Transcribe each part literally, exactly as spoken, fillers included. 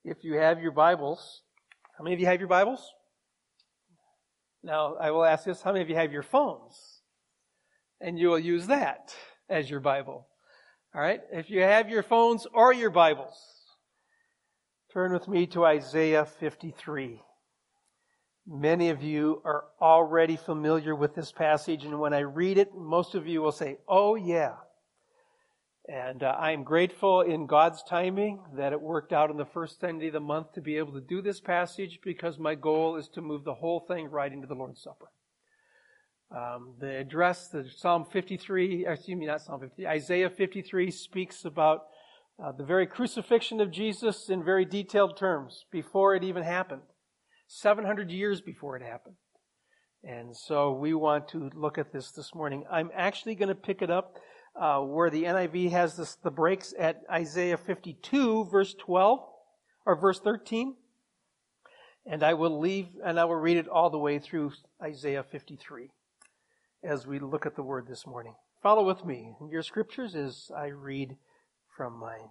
If you have your Bibles, how many of you have your Bibles? Now, I will ask this, how many of you have your phones? And you will use that as your Bible. All right? If you have your phones or your Bibles, turn with me to Isaiah fifty-three. Many of you are already familiar with this passage, and when I read it, most of you will say, oh yeah. And uh, I am grateful in God's timing that it worked out on the first Sunday of the month to be able to do this passage, because my goal is to move the whole thing right into the Lord's Supper. Um, the address, the Psalm fifty-three, excuse me, not Psalm fifty, Isaiah fifty-three speaks about uh, the very crucifixion of Jesus in very detailed terms before it even happened. seven hundred years before it happened. And so we want to look at this this morning. I'm actually going to pick it up uh, where the N I V has this, the breaks at Isaiah fifty-two, verse twelve, or verse thirteen. And I will leave, and I will read it all the way through Isaiah fifty-three as we look at the Word this morning. Follow with me in your scriptures as I read from mine.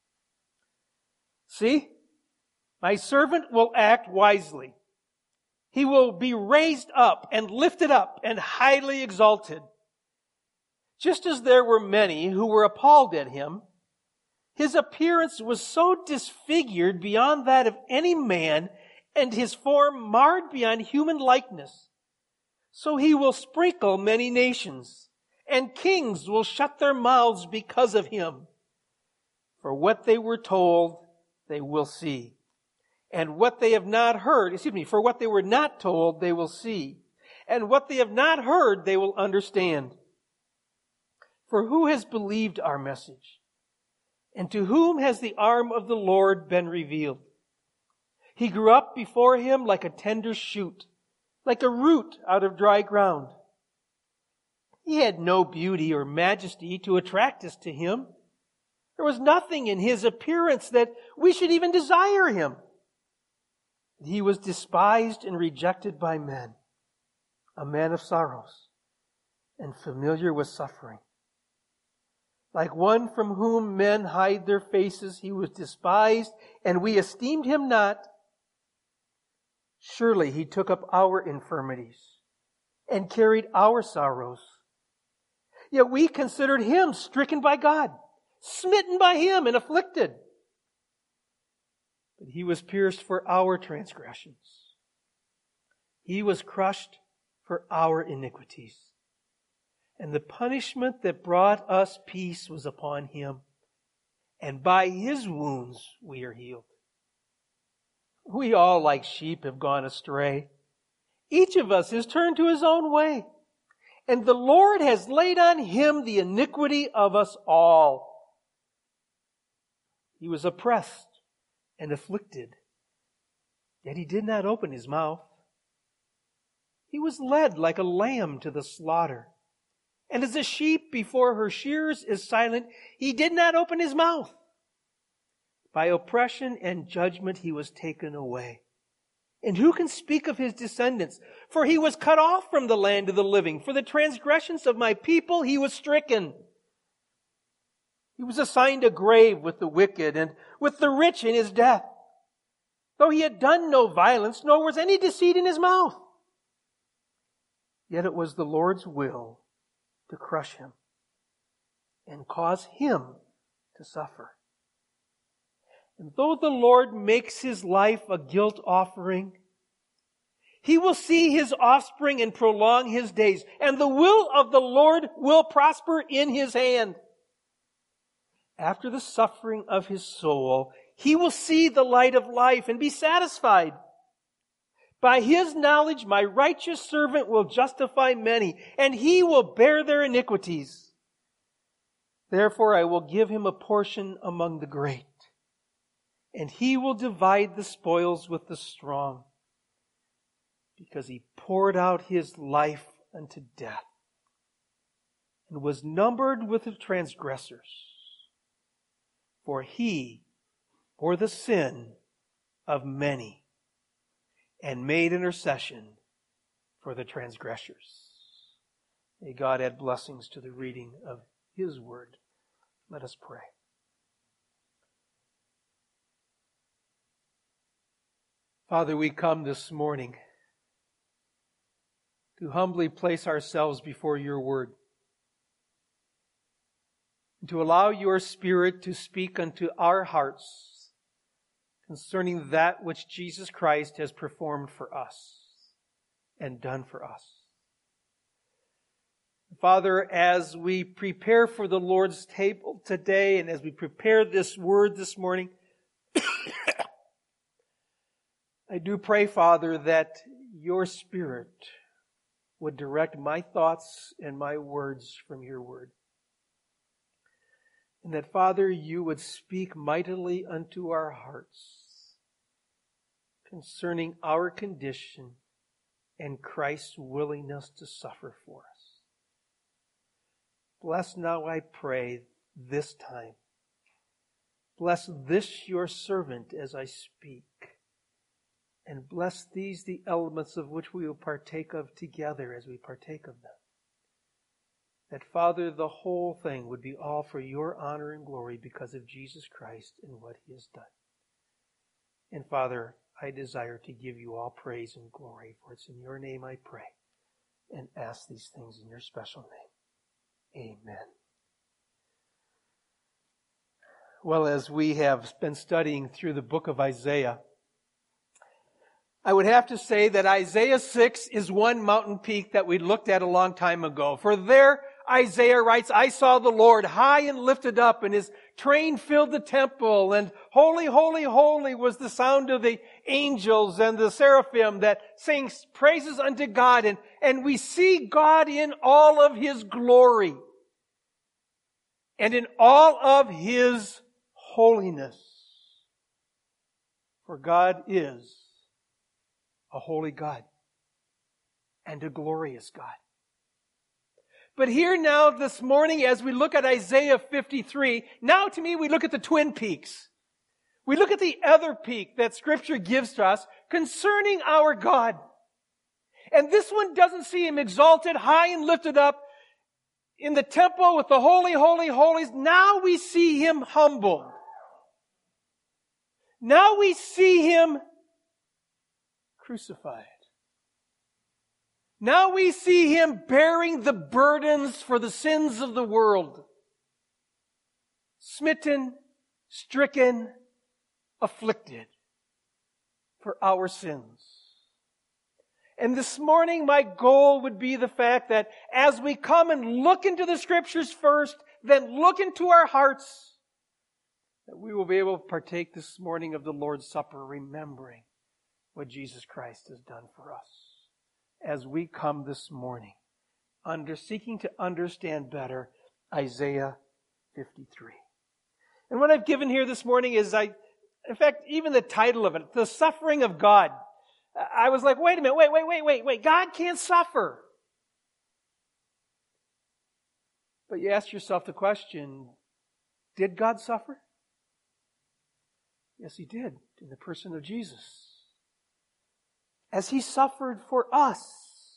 See? My servant will act wisely. He will be raised up and lifted up and highly exalted. Just as there were many who were appalled at him, his appearance was so disfigured beyond that of any man, and his form marred beyond human likeness. So he will sprinkle many nations, and kings will shut their mouths because of him. For what they were told, they will see. And what they have not heard, excuse me, for what they were not told, they will see. And what they have not heard, they will understand. For who has believed our message? And to whom has the arm of the Lord been revealed? He grew up before him like a tender shoot, like a root out of dry ground. He had no beauty or majesty to attract us to him. There was nothing in his appearance that we should even desire him. He was despised and rejected by men, a man of sorrows and familiar with suffering. Like one from whom men hide their faces, he was despised, and we esteemed him not. Surely he took up our infirmities and carried our sorrows. Yet we considered him stricken by God, smitten by him and afflicted. But he was pierced for our transgressions. He was crushed for our iniquities. And the punishment that brought us peace was upon him. And by his wounds we are healed. We all like sheep have gone astray. Each of us has turned to his own way. And the Lord has laid on him the iniquity of us all. He was oppressed and afflicted, yet he did not open his mouth. He was led like a lamb to the slaughter, and as a sheep before her shearers is silent, he did not open his mouth. By oppression and judgment he was taken away. And who can speak of his descendants? For he was cut off from the land of the living. For the transgressions of my people he was stricken. He was assigned a grave with the wicked and with the rich in his death, though he had done no violence, nor was any deceit in his mouth. Yet it was the Lord's will to crush him and cause him to suffer. And though the Lord makes his life a guilt offering, he will see his offspring and prolong his days, and the will of the Lord will prosper in his hand. After the suffering of his soul, he will see the light of life and be satisfied. By his knowledge, my righteous servant will justify many, and he will bear their iniquities. Therefore, I will give him a portion among the great, and he will divide the spoils with the strong, because he poured out his life unto death and was numbered with the transgressors. For he bore the sin of many and made intercession for the transgressors. May God add blessings to the reading of his word. Let us pray. Father, we come this morning to humbly place ourselves before your word, and to allow your Spirit to speak unto our hearts concerning that which Jesus Christ has performed for us and done for us. Father, as we prepare for the Lord's table today, and as we prepare this word this morning, I do pray, Father, that your Spirit would direct my thoughts and my words from your word. And that, Father, you would speak mightily unto our hearts concerning our condition and Christ's willingness to suffer for us. Bless now, I pray, this time. Bless this your servant as I speak. And bless these the elements of which we will partake of together as we partake of them. That, Father, the whole thing would be all for your honor and glory because of Jesus Christ and what he has done. And Father, I desire to give you all praise and glory, for it's in your name I pray and ask these things in your special name. Amen. Well, as we have been studying through the book of Isaiah, I would have to say that Isaiah six is one mountain peak that we looked at a long time ago. For there, Isaiah writes, I saw the Lord high and lifted up, and his train filled the temple, and holy, holy, holy was the sound of the angels and the seraphim that sing praises unto God. And, and we see God in all of his glory and in all of his holiness. For God is a holy God and a glorious God. But here now this morning, as we look at Isaiah fifty-three, now to me we look at the twin peaks. We look at the other peak that Scripture gives to us concerning our God. And this one doesn't see him exalted, high and lifted up in the temple with the holy, holy, holies. Now we see him humble. Now we see him crucified. Now we see him bearing the burdens for the sins of the world. Smitten, stricken, afflicted for our sins. And this morning my goal would be the fact that as we come and look into the Scriptures first, then look into our hearts, that we will be able to partake this morning of the Lord's Supper, remembering what Jesus Christ has done for us. As we come this morning, under seeking to understand better Isaiah fifty-three. And what I've given here this morning is, I, in fact, even the title of it, The Suffering of God. I was like, wait a minute, wait, wait, wait, wait, wait. God can't suffer. But you ask yourself the question, did God suffer? Yes, he did, in the person of Jesus. As he suffered for us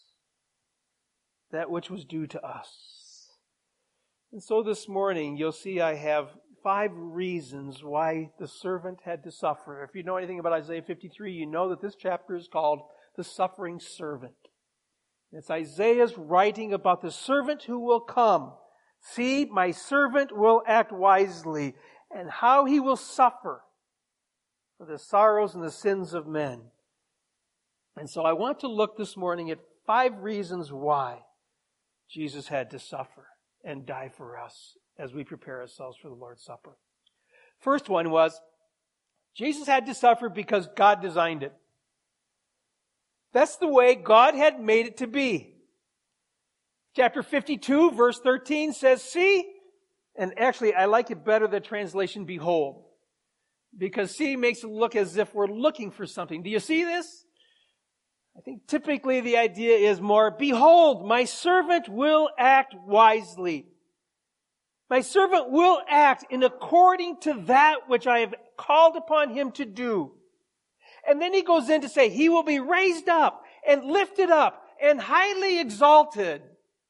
that which was due to us. And so this morning, you'll see I have five reasons why the servant had to suffer. If you know anything about Isaiah fifty-three, you know that this chapter is called The Suffering Servant. It's Isaiah's writing about the servant who will come. See, my servant will act wisely, and how he will suffer for the sorrows and the sins of men. And so I want to look this morning at five reasons why Jesus had to suffer and die for us as we prepare ourselves for the Lord's Supper. First one was, Jesus had to suffer because God designed it. That's the way God had made it to be. Chapter fifty-two, verse thirteen says, see, and actually I like it better, the translation, behold. Because see makes it look as if we're looking for something. Do you see this? I think typically the idea is more, behold, my servant will act wisely. My servant will act in according to that which I have called upon him to do. And then he goes in to say, he will be raised up and lifted up and highly exalted.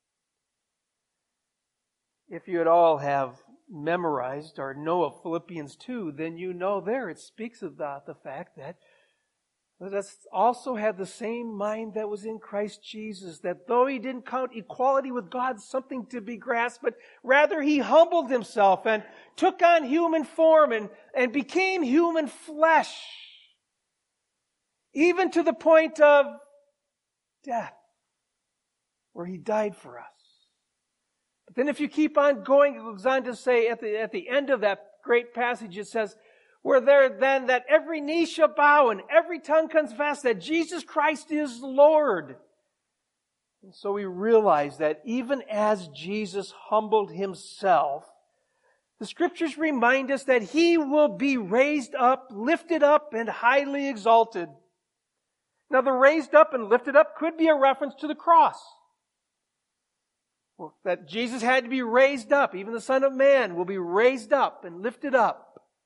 If you at all have memorized or know of Philippians two, then you know there it speaks about the fact that Let us also have the same mind that was in Christ Jesus, that though he didn't count equality with God something to be grasped, but rather he humbled himself and took on human form and, and became human flesh, even to the point of death, where he died for us. But then if you keep on going, it goes on to say at the, at the end of that great passage, it says, where there then that every knee shall bow and every tongue confess that Jesus Christ is Lord. And so we realize that even as Jesus humbled himself, the Scriptures remind us that he will be raised up, lifted up, and highly exalted. Now the raised up and lifted up could be a reference to the cross. That Jesus had to be raised up. Even the Son of Man will be raised up and lifted up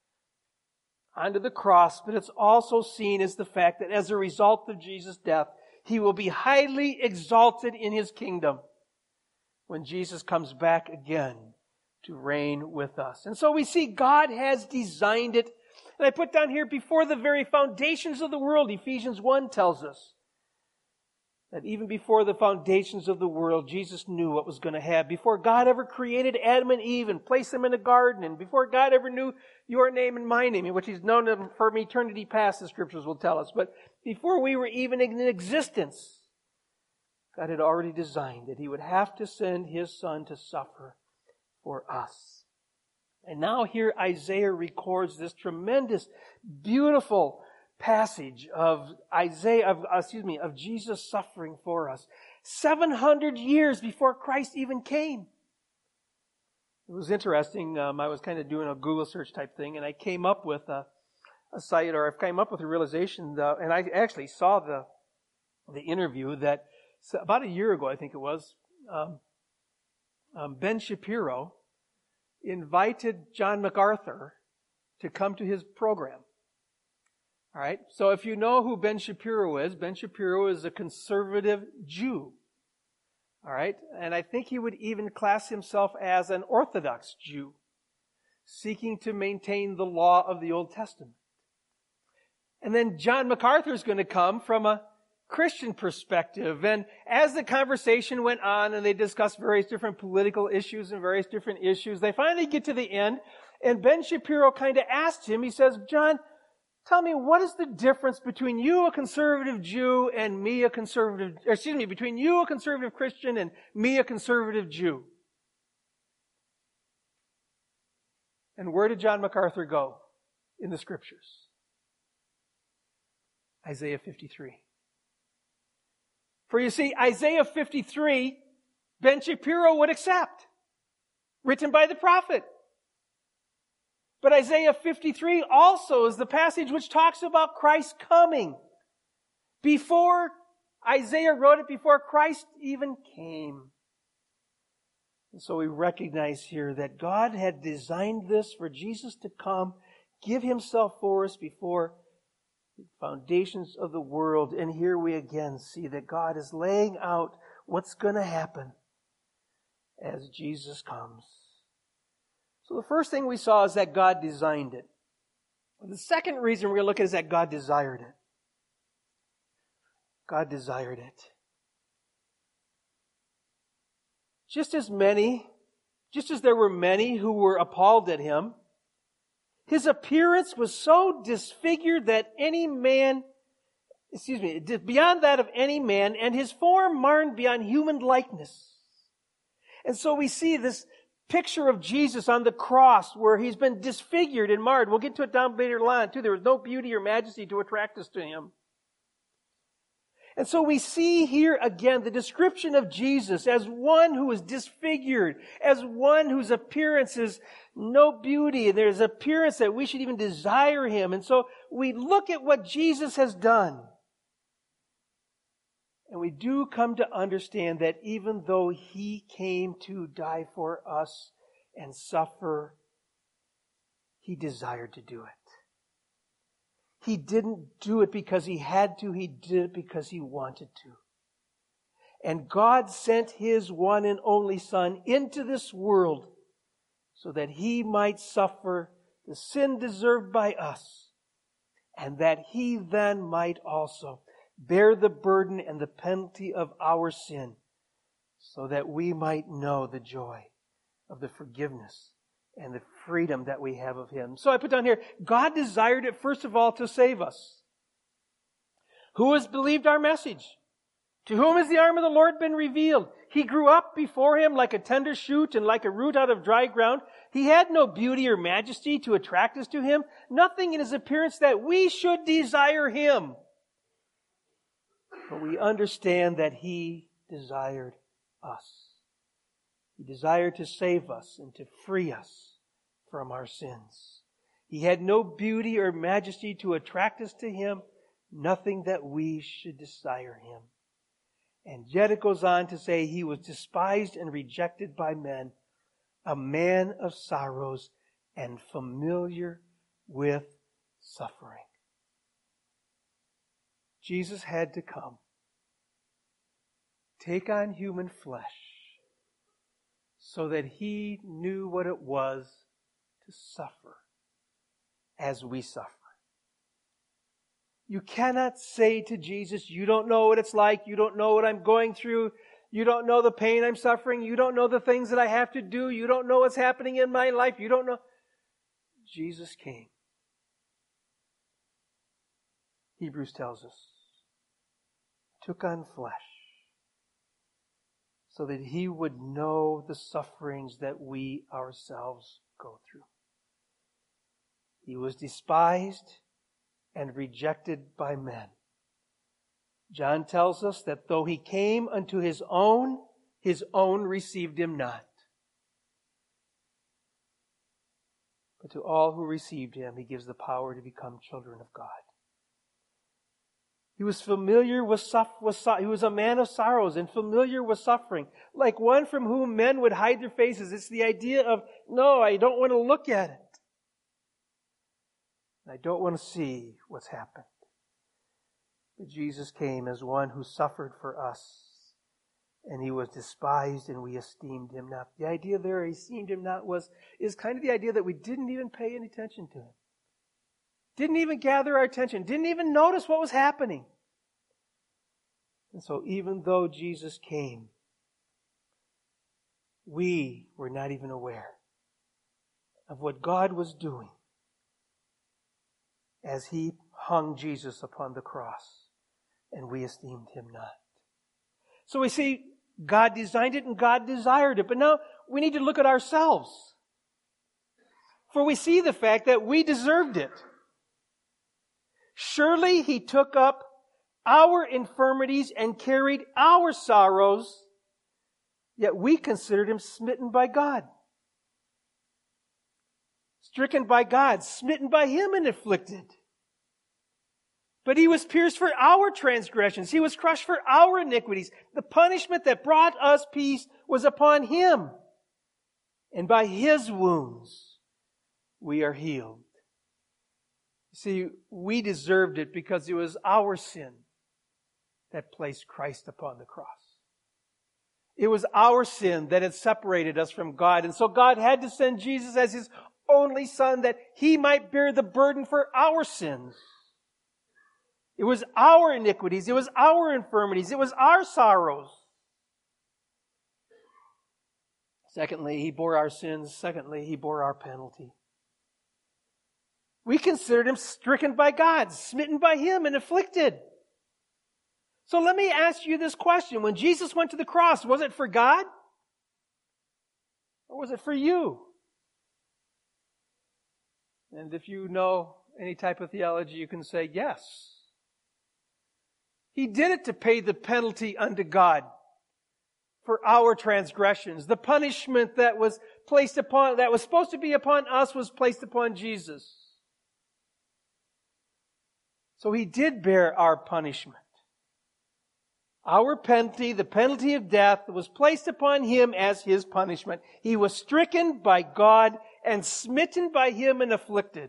onto the cross, but it's also seen as the fact that as a result of Jesus' death, he will be highly exalted in his kingdom when Jesus comes back again to reign with us. And so we see God has designed it. And I put down here, before the very foundations of the world, Ephesians one tells us that even before the foundations of the world, Jesus knew what was going to happen. Before God ever created Adam and Eve and placed them in a garden, and before God ever knew your name and my name, which he's known them from eternity past, the Scriptures will tell us. But before we were even in existence, God had already designed that he would have to send his Son to suffer for us. And now here Isaiah records this tremendous, beautiful passage of Isaiah, of, excuse me, of Jesus suffering for us. seven hundred years before Christ even came. It was interesting. Um, I was kind of doing a Google search type thing, and I came up with a, a site, or I came up with a realization, that, and I actually saw the the interview that about a year ago, I think it was, um, um, Ben Shapiro invited John MacArthur to come to his program. All right. So if you know who Ben Shapiro is, Ben Shapiro is a conservative Jew. All right. And I think he would even class himself as an Orthodox Jew, seeking to maintain the law of the Old Testament. And then John MacArthur is going to come from a Christian perspective. And as the conversation went on and they discussed various different political issues and various different issues, they finally get to the end, and Ben Shapiro kind of asked him, he says, John, tell me, what is the difference between you, a conservative Jew, and me, a conservative, or excuse me, between you, a conservative Christian, and me, a conservative Jew? And where did John MacArthur go in the Scriptures? Isaiah fifty-three. For you see, Isaiah fifty-three, Ben Shapiro would accept, written by the prophet. But Isaiah fifty-three also is the passage which talks about Christ coming. Before Isaiah wrote it, before Christ even came. And so we recognize here that God had designed this for Jesus to come, give himself for us before the foundations of the world. And here we again see that God is laying out what's going to happen as Jesus comes. So the first thing we saw is that God designed it. The second reason we're going to look at is that God desired it. God desired it. Just as many, just as there were many who were appalled at him, his appearance was so disfigured that any man, excuse me, beyond that of any man, and his form marred beyond human likeness. And so we see this picture of Jesus on the cross where he's been disfigured and marred. We'll get to it down later on too. There was no beauty or majesty to attract us to him. And so we see here again the description of Jesus as one who is disfigured, as one whose appearance is no beauty. There's appearance that we should even desire him. And so we look at what Jesus has done. And we do come to understand that even though he came to die for us and suffer, he desired to do it. He didn't do it because he had to. He did it because he wanted to. And God sent his one and only Son into this world so that he might suffer the sin deserved by us and that He then might also bear the burden and the penalty of our sin, so that we might know the joy of the forgiveness and the freedom that we have of Him. So I put down here, God desired it first of all to save us. Who has believed our message? To whom has the arm of the Lord been revealed? He grew up before Him like a tender shoot and like a root out of dry ground. He had no beauty or majesty to attract us to Him, nothing in His appearance that we should desire Him. But we understand that He desired us. He desired to save us and to free us from our sins. He had no beauty or majesty to attract us to Him, nothing that we should desire Him. And yet it goes on to say He was despised and rejected by men, a man of sorrows and familiar with suffering. Jesus had to come, take on human flesh, so that He knew what it was to suffer as we suffer. You cannot say to Jesus, you don't know what it's like, you don't know what I'm going through, you don't know the pain I'm suffering, you don't know the things that I have to do, you don't know what's happening in my life, you don't know. Jesus came. Hebrews tells us, took on flesh, so that He would know the sufferings that we ourselves go through. He was despised and rejected by men. John tells us that though He came unto His own, His own received Him not. But to all who received Him, He gives the power to become children of God. He was familiar with suffering. He was a man of sorrows and familiar with suffering. Like one from whom men would hide their faces. It's the idea of, no, I don't want to look at it. I don't want to see what's happened. But Jesus came as one who suffered for us. And He was despised and we esteemed Him not. The idea there, esteemed Him not, was is kind of the idea that we didn't even pay any attention to Him. Didn't even gather our attention. Didn't even notice what was happening. And so even though Jesus came, we were not even aware of what God was doing as He hung Jesus upon the cross, and we esteemed Him not. So we see God designed it and God desired it. But now we need to look at ourselves. For we see the fact that we deserved it. Surely He took up our infirmities and carried our sorrows, yet we considered Him smitten by God. Stricken by God, smitten by Him and afflicted. But He was pierced for our transgressions. He was crushed for our iniquities. The punishment that brought us peace was upon Him. And by His wounds we are healed. See, we deserved it because it was our sin that placed Christ upon the cross. It was our sin that had separated us from God. And so God had to send Jesus as His only Son that He might bear the burden for our sins. It was our iniquities. It was our infirmities. It was our sorrows. Secondly, He bore our sins. Secondly, He bore our penalty. We considered Him stricken by God, smitten by Him, and afflicted. So let me ask you this question. When Jesus went to the cross, was it for God? Or was it for you? And if you know any type of theology, you can say yes. He did it to pay the penalty unto God for our transgressions. The punishment that was placed upon, that was supposed to be upon us was placed upon Jesus. So He did bear our punishment. Our penalty, the penalty of death, was placed upon Him as His punishment. He was stricken by God and smitten by Him and afflicted.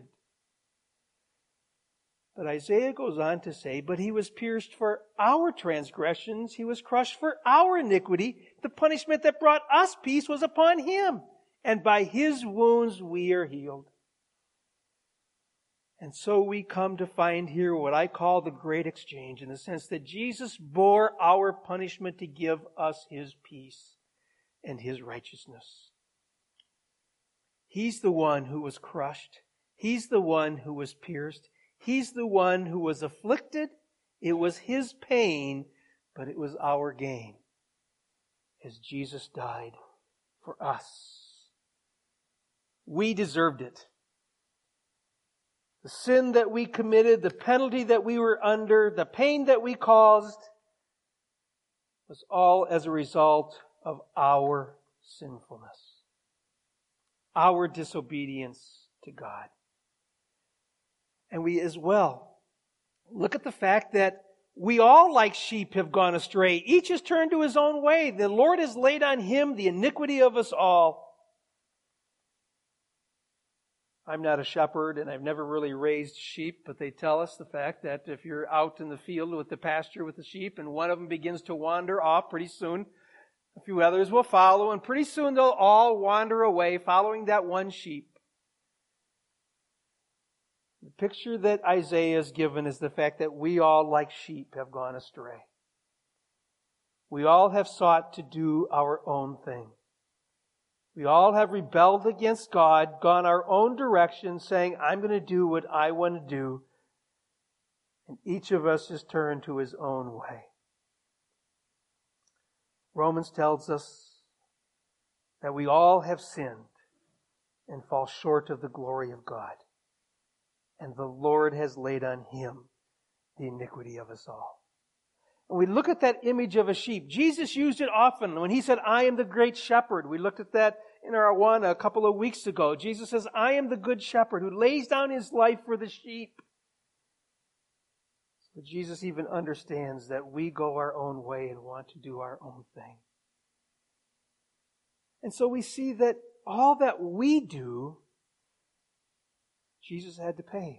But Isaiah goes on to say, but He was pierced for our transgressions. He was crushed for our iniquity. The punishment that brought us peace was upon Him. And by His wounds we are healed. And so we come to find here what I call the great exchange, in the sense that Jesus bore our punishment to give us His peace and His righteousness. He's the one who was crushed. He's the one who was pierced. He's the one who was afflicted. It was His pain, but it was our gain, as Jesus died for us. We deserved it. The sin that we committed, the penalty that we were under, the pain that we caused, was all as a result of our sinfulness, our disobedience to God. And we as well look at the fact that we all, like sheep, have gone astray. Each has turned to his own way. The Lord has laid on Him the iniquity of us all. I'm not a shepherd, and I've never really raised sheep, but they tell us the fact that if you're out in the field with the pasture with the sheep and one of them begins to wander off, pretty soon a few others will follow, and pretty soon they'll all wander away following that one sheep. The picture that Isaiah is given is the fact that we all, like sheep, have gone astray. We all have sought to do our own thing. We all have rebelled against God, gone our own direction, saying, I'm going to do what I want to do. And each of us has turned to his own way. Romans tells us that we all have sinned and fall short of the glory of God. And the Lord has laid on Him the iniquity of us all. And we look at that image of a sheep. Jesus used it often when He said, I am the great shepherd. We looked at that in our Awana a couple of weeks ago. Jesus says, I am the good shepherd who lays down His life for the sheep. But Jesus even understands that we go our own way and want to do our own thing. And so we see that all that we do, Jesus had to pay.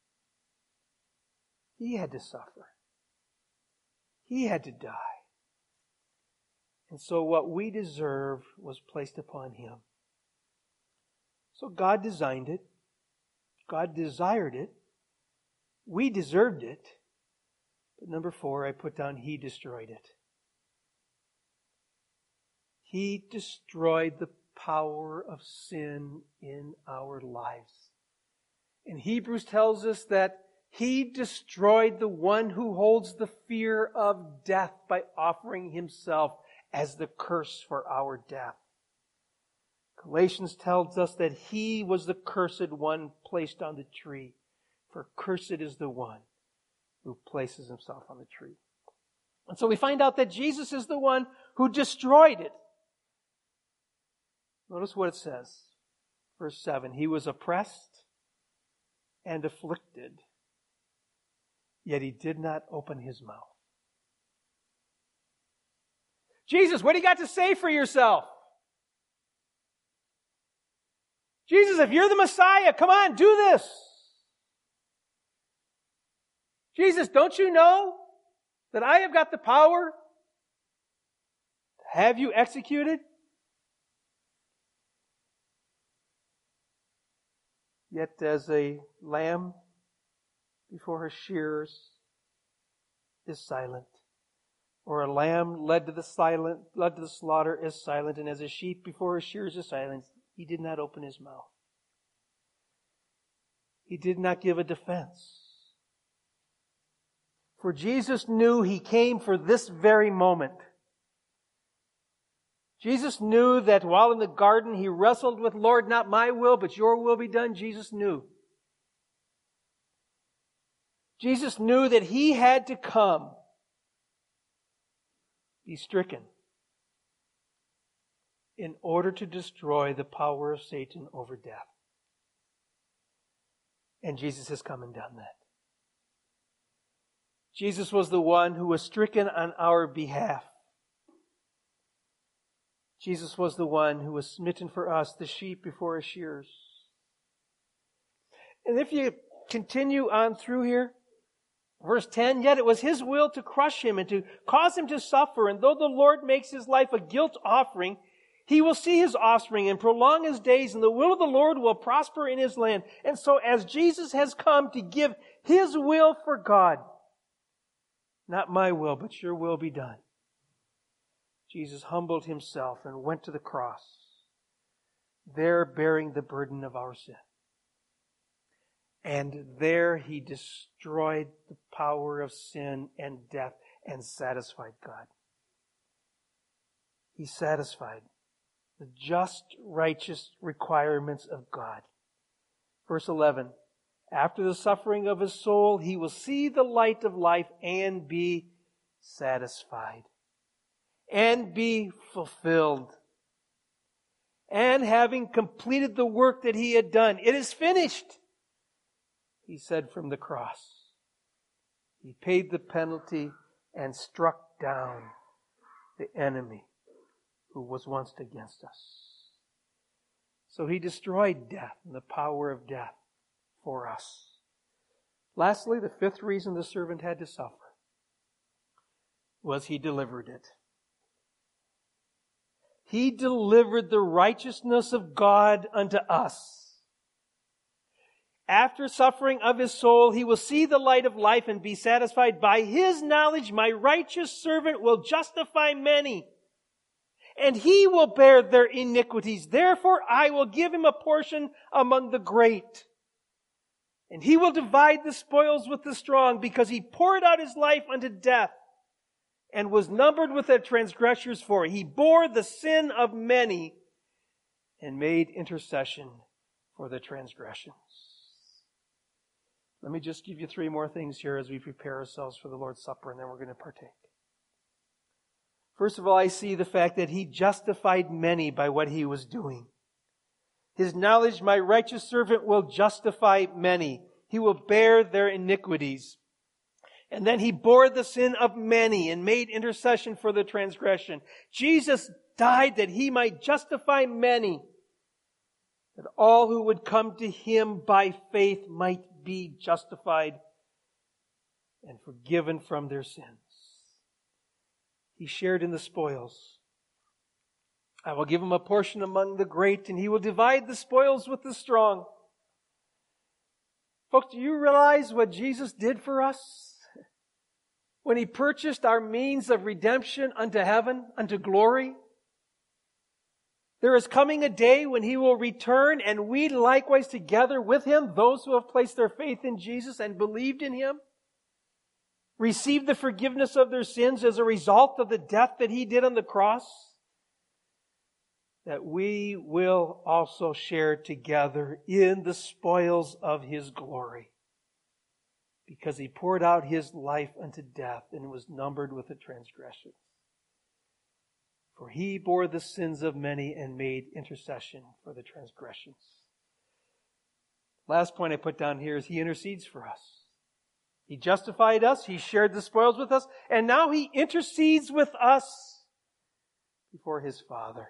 He had to suffer. He had to die. And so what we deserve was placed upon Him. So God designed it. God desired it. We deserved it. But number four, I put down, He destroyed it. He destroyed the power of sin in our lives. And Hebrews tells us that He destroyed the one who holds the fear of death by offering Himself as the curse for our death. Galatians tells us that He was the cursed one placed on the tree, for cursed is the one who places himself on the tree. And so we find out that Jesus is the one who destroyed it. Notice what it says. Verse seven, He was oppressed and afflicted, yet He did not open His mouth. Jesus, what do you got to say for yourself? Jesus, if you're the Messiah, come on, do this. Jesus, don't you know that I have got the power to have you executed? Yet as a lamb before her shearers is silent, or a lamb led to the silent, led to the slaughter is silent, and as a sheep before her shearers is silent, He did not open His mouth. He did not give a defense. For Jesus knew He came for this very moment. Jesus knew that while in the garden He wrestled with, Lord, not my will, but your will be done. Jesus knew. Jesus knew that He had to come, be stricken, in order to destroy the power of Satan over death. And Jesus has come and done that. Jesus was the one who was stricken on our behalf. Jesus was the one who was smitten for us, the sheep before his shears. And if you continue on through here, verse ten, yet it was His will to crush Him and to cause Him to suffer. And though the Lord makes His life a guilt offering, He He will see his offspring and prolong his days, and the will of the Lord will prosper in his land. And so as Jesus has come to give his will for God, not my will, but your will be done, Jesus humbled himself and went to the cross, there bearing the burden of our sin. And there he destroyed the power of sin and death and satisfied God. He satisfied the just, righteous requirements of God. Verse eleven, after the suffering of his soul, he will see the light of life and be satisfied and be fulfilled. And having completed the work that he had done, it is finished, he said from the cross. He paid the penalty and struck down the enemy who was once against us. So he destroyed death and the power of death for us. Lastly, the fifth reason the servant had to suffer was he delivered it. He delivered the righteousness of God unto us. After suffering of his soul, he will see the light of life and be satisfied. By his knowledge, my righteous servant will justify many, and he will bear their iniquities. Therefore, I will give him a portion among the great. And he will divide the spoils with the strong, because he poured out his life unto death and was numbered with the transgressors, for he bore the sin of many and made intercession for the transgressions. Let me just give you three more things here as we prepare ourselves for the Lord's Supper, and then we're going to partake. First of all, I see the fact that he justified many by what he was doing. His knowledge, my righteous servant will justify many. He will bear their iniquities. And then he bore the sin of many and made intercession for the transgression. Jesus died that he might justify many, that all who would come to him by faith might be justified and forgiven from their sins. He shared in the spoils. I will give him a portion among the great, and he will divide the spoils with the strong. Folks, do you realize what Jesus did for us? When he purchased our means of redemption unto heaven, unto glory. There is coming a day when he will return, and we likewise together with him, those who have placed their faith in Jesus and believed in him, receive the forgiveness of their sins as a result of the death that he did on the cross, that we will also share together in the spoils of his glory, because he poured out his life unto death and was numbered with the transgressions. For he bore the sins of many and made intercession for the transgressions. Last point I put down here is he intercedes for us. He justified us, he shared the spoils with us, and now he intercedes with us before his Father.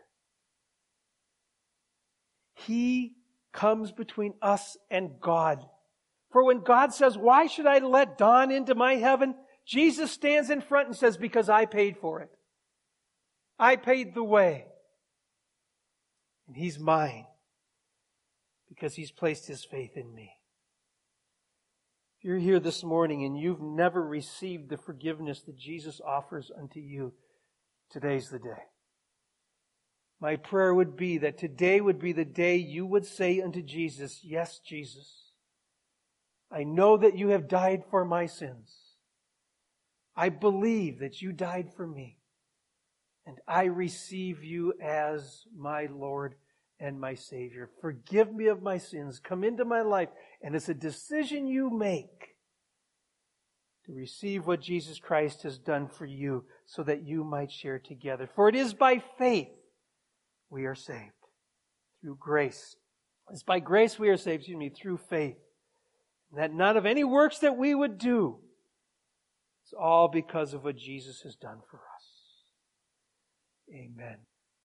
He comes between us and God. For when God says, why should I let dawn into my heaven? Jesus stands in front and says, because I paid for it. I paid the way. And he's mine because he's placed his faith in me. If you're here this morning and you've never received the forgiveness that Jesus offers unto you, today's the day. My prayer would be that today would be the day you would say unto Jesus, yes, Jesus, I know that you have died for my sins. I believe that you died for me. And I receive you as my Lord and my Savior. Forgive me of my sins. Come into my life. And it's a decision you make to receive what Jesus Christ has done for you so that you might share together. For it is by faith we are saved. Through grace. It's by grace we are saved, excuse me, through faith. And that not of any works that we would do. It's all because of what Jesus has done for us. Amen.